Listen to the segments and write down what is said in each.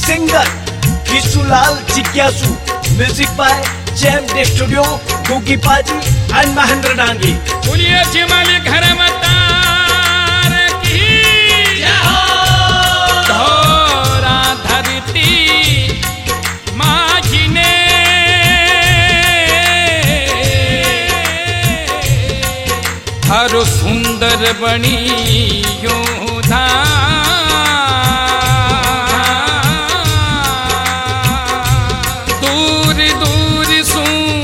Singer Kishulal जिज्ञासु, music by jam day studio, Goggi Paaji and Mahendra डांगी। बोलिए चिमाली घर मतार की जय हो। धोरा धरती माझी ने हर सुंदर बनी योधा, दूर दूर सू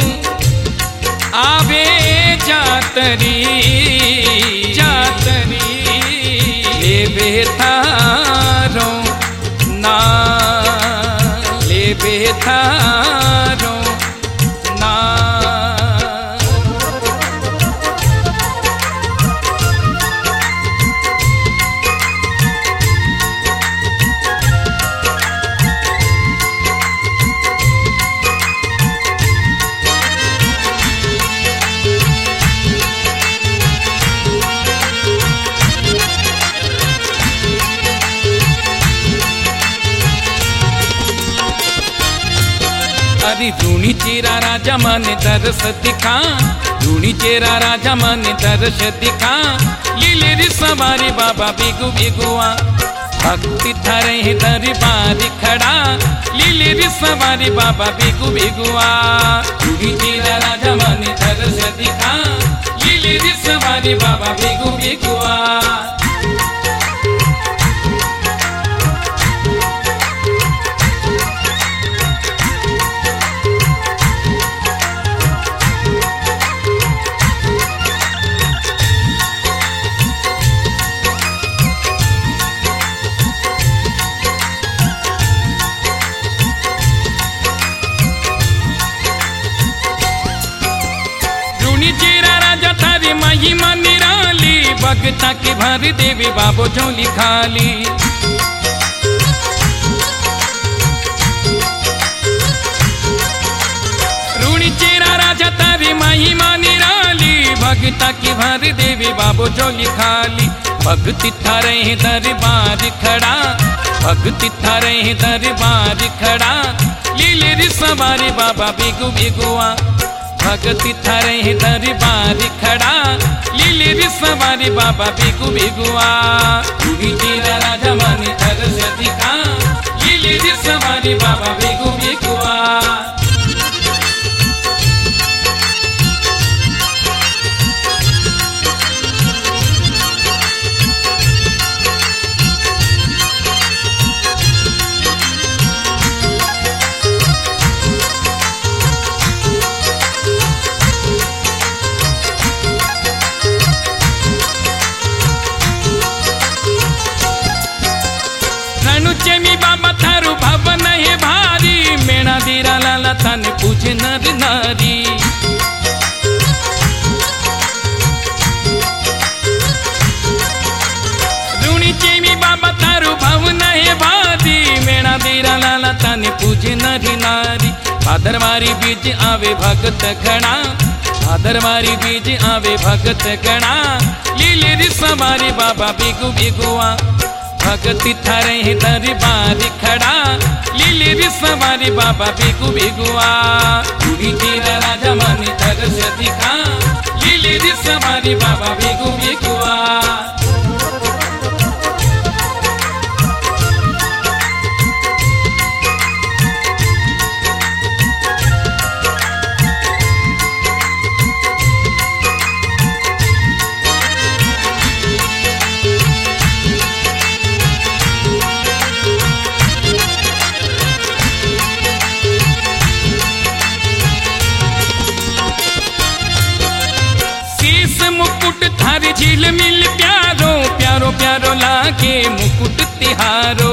आवे जातरी जातरी, लेबे थारो ना लेबे थारो ना। रूणी चेरा राजा मन दरस दिखा, रूणी चेरा राजा मन दरस दिखा, लीले री सवारी बाबा बिगु बिगुआ, भक्ति थारे दरबार खड़ा, लीले री सवारी बाबा बिगु बिगुआ। रूणी चेरा राजा मन दरस दिखा, लीले री सवारी बाबा बिगु बिगुआ। महिमा निराली भगता की भर देवी बाबो झोली खाली, रूणी चेरा राजा तारी महिमा निराली भगता की भर देवी बाबो झोली खाली। भक्ति थारे दरबार खड़ा, भक्ति थारे दरबार खड़ा, लीले री सवारी बाबा बिगु बिगुआ, भक्ति थारे दरबार खड़ा, लीले री सवारी बाबा बिगु बिगुआ। रूणी चेरा राजा मन दरस दिखा, लीले री सवारी बाबा बिगु बिगुआ। चेमी बाबा थारू भवन है भारी, मेणा दीरा लाला थाने पूछे नर नारी। रूणी चेमी बाबा थारू भवन है भारी, मेणा दीरा लाला थाने पूछे नर नारी। भादरवारी बीज आवे भगत गणा, भादरवारी बीज आवे भगत गणा, लीले री सवारी बाबा बिगु बिगुआ, भक्ति थारे दरबार खड़ा, लीले री सवारी बाबा बिगु बिगुआ। रूणी चेरा राजा मन दरस दिखा, लीले री सवारी बाबा बिगु बिगुआ। थारी झील मिल प्यारो, प्यारो प्यारो लागे मुकुट तिहारो,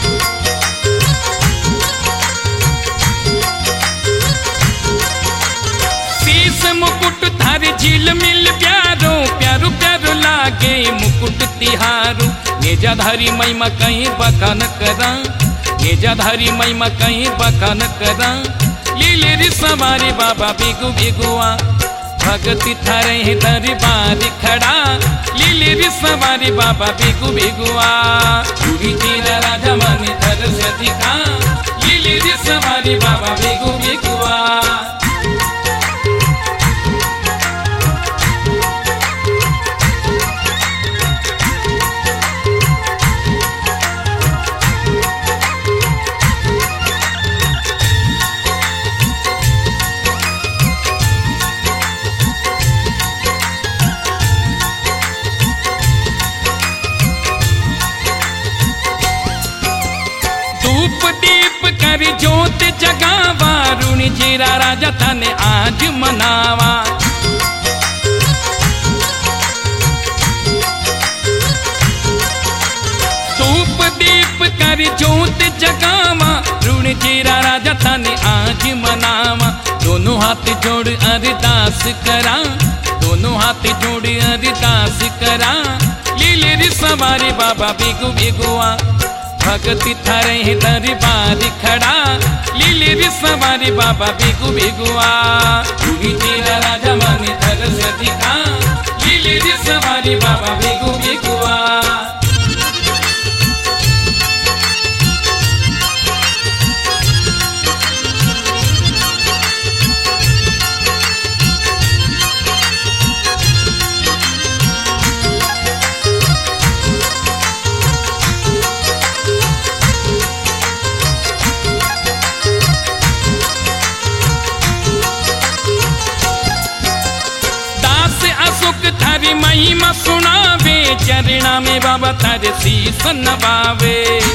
शीस मुकुट थारी झील मिल प्यारो, प्यारो प्यारो लागे मुकुट तिहारो। नेजाधारी महिमा कहीं बखान करा, नेजाधारी महिमा कहीं बखान करा, लीले री सवारी बाबा बिगु बिगुआ, भक्ति थारे दरबार खड़ा, लीले री सवारी बाबा बिगु बिगुआ। रूणी चेरा राजा मन दरस दिखा, धूप दीप कर ज्योत जगावा, ऋण जीरा राजा थाने आज मनावा। धूप दीप कर ज्योत जगावा, ऋण जीरा राजा थाने आज मनावा। दोनों हाथ जोड़ अरदास करा, दोनों हाथ जोड़ अरदास करा, लीले रे सवारे बाबा बिगु बिगुआ। भगति थारे दरबार खड़ा, लीले रे सवारे बाबा बिगु बिगुआ। ऋण जीरा राजा माने तरस दिखा, लीले रे सवारे बाबा बिगु बिगुआ। थारी महिमा सुनावे, चरणा में बाबा थारे शीस नवावे।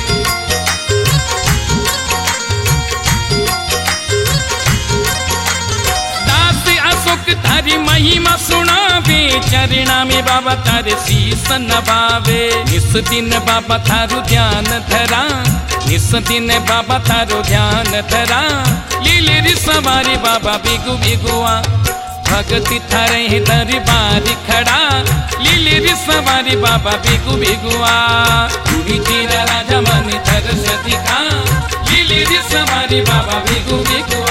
दास अशोक थारी महिमा सुनावे, चरणा में बाबा थारे शीस नवावे। निस दिन बाबा थारू ध्यान धरा, निस दिन बाबा थारो ध्यान धरा, लीले रे सवारे बाबा बिगु बिगुआ। भगति थारे दरबार खड़ा, लीले रे सवारे बाबा बिगु बिगुआ। ऋण जीरा राजा माने तरस दिखा, लीले रे सवारे बाबा बिगु बिगुआ।